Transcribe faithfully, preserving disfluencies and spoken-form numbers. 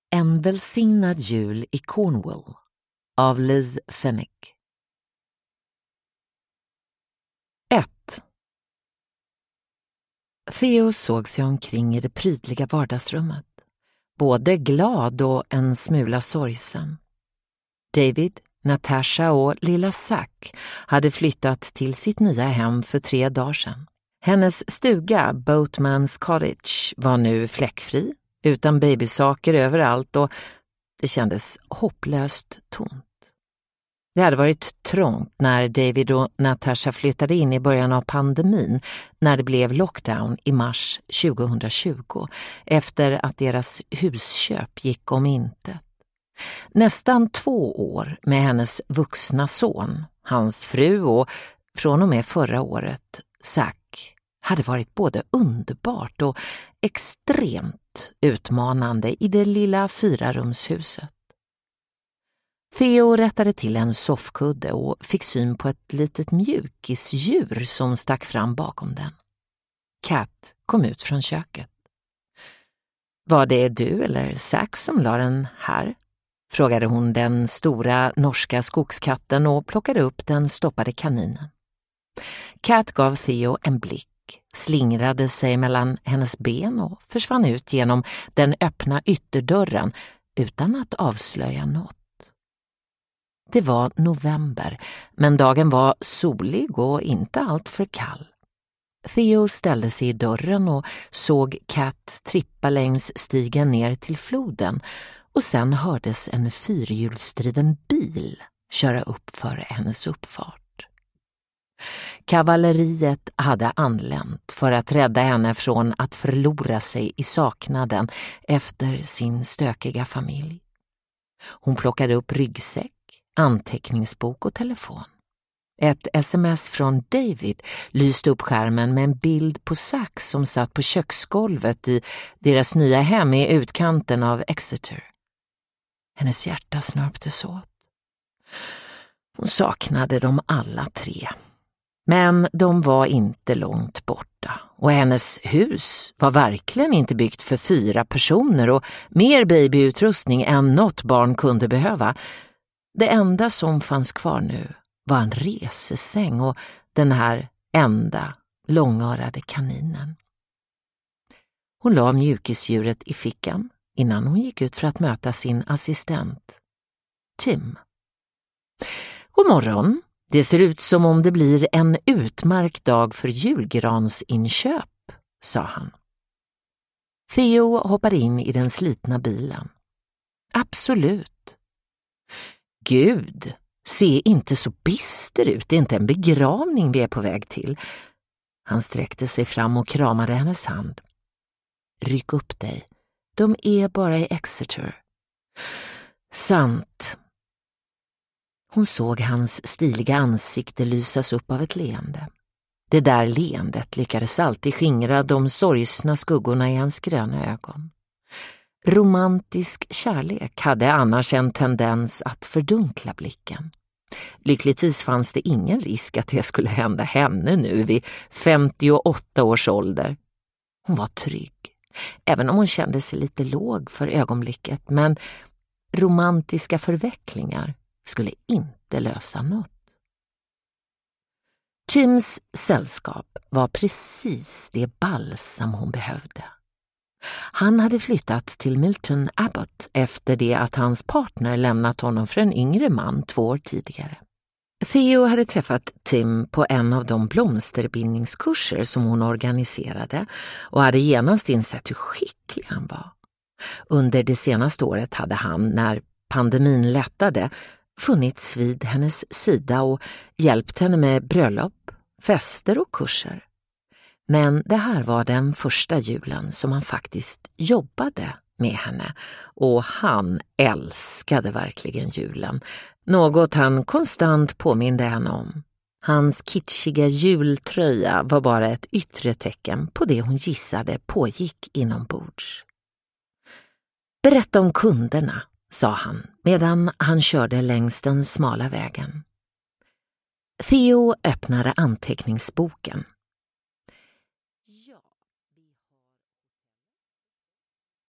En välsignad jul i Cornwall av Liz Fennick. ett. Theo såg sig omkring i det prydliga vardagsrummet, både glad och en smula sorgsen. David, Natasha och lilla Zack hade flyttat till sitt nya hem för tre dagar sedan. Hennes stuga, Boatman's Cottage, var nu fläckfri, utan babysaker överallt, och det kändes hopplöst tomt. Det hade varit trångt när David och Natasha flyttade in i början av pandemin, när det blev lockdown i mars tjugohundratjugo, efter att deras husköp gick om intet. Nästan två år med hennes vuxna son, hans fru och från och med förra året, Zack, hade varit både underbart och extremt utmanande i det lilla fyrarumshuset. Theo rättade till en soffkudde och fick syn på ett litet mjukisdjur som stack fram bakom den. Kat kom ut från köket. Var det du eller Zack som la den här? Frågade hon den stora norska skogskatten och plockade upp den stoppade kaninen. Kat gav Theo en blick, slingrade sig mellan hennes ben och försvann ut genom den öppna ytterdörren utan att avslöja något. Det var november, men dagen var solig och inte allt för kall. Theo ställde sig i dörren och såg Kat trippa längs stigen ner till floden, och sen hördes en fyrhjulsdriven bil köra upp före hennes uppfart. Kavalleriet hade anlänt för att rädda henne från att förlora sig i saknaden efter sin stökiga familj. Hon plockade upp ryggsäck, anteckningsbok och telefon. Ett sms från David lyste upp skärmen med en bild på Zack som satt på köksgolvet i deras nya hem i utkanten av Exeter. Hennes hjärta snörptes åt. Hon saknade dem alla tre. Men de var inte långt borta, och hennes hus var verkligen inte byggt för fyra personer och mer babyutrustning än något barn kunde behöva. Det enda som fanns kvar nu var en resesäng och den här enda långörade kaninen. Hon la mjukisdjuret i fickan innan hon gick ut för att möta sin assistent, Tim. God morgon. Det ser ut som om det blir en utmärkt dag för julgransinköp, sa han. Theo hoppade in i den slitna bilen. Absolut. Gud, se inte så bister ut, det är inte en begravning vi är på väg till. Han sträckte sig fram och kramade hennes hand. Ryck upp dig, de är bara i Exeter. Sant. Hon såg hans stiliga ansikte lysas upp av ett leende. Det där leendet lyckades alltid skingra de sorgsna skuggorna i hans gröna ögon. Romantisk kärlek hade annars en tendens att fördunkla blicken. Lyckligtvis fanns det ingen risk att det skulle hända henne nu vid femtioåtta års ålder. Hon var trygg, även om hon kände sig lite låg för ögonblicket, men romantiska förvecklingar skulle inte lösa något. Tims sällskap var precis det balsam hon behövde. Han hade flyttat till Milton Abbott efter det att hans partner lämnat honom för en yngre man två år tidigare. Theo hade träffat Tim på en av de blomsterbindningskurser som hon organiserade och hade genast insett hur skicklig han var. Under det senaste året hade han, när pandemin lättade, funnits vid hennes sida och hjälpt henne med bröllop, fester och kurser. Men det här var den första julen som han faktiskt jobbade med henne, och han älskade verkligen julen. Något han konstant påminde henne om. Hans kitschiga jultröja var bara ett yttre tecken på det hon gissade pågick inombords. Berätta om kunderna, sa han medan han körde längs den smala vägen. Theo öppnade anteckningsboken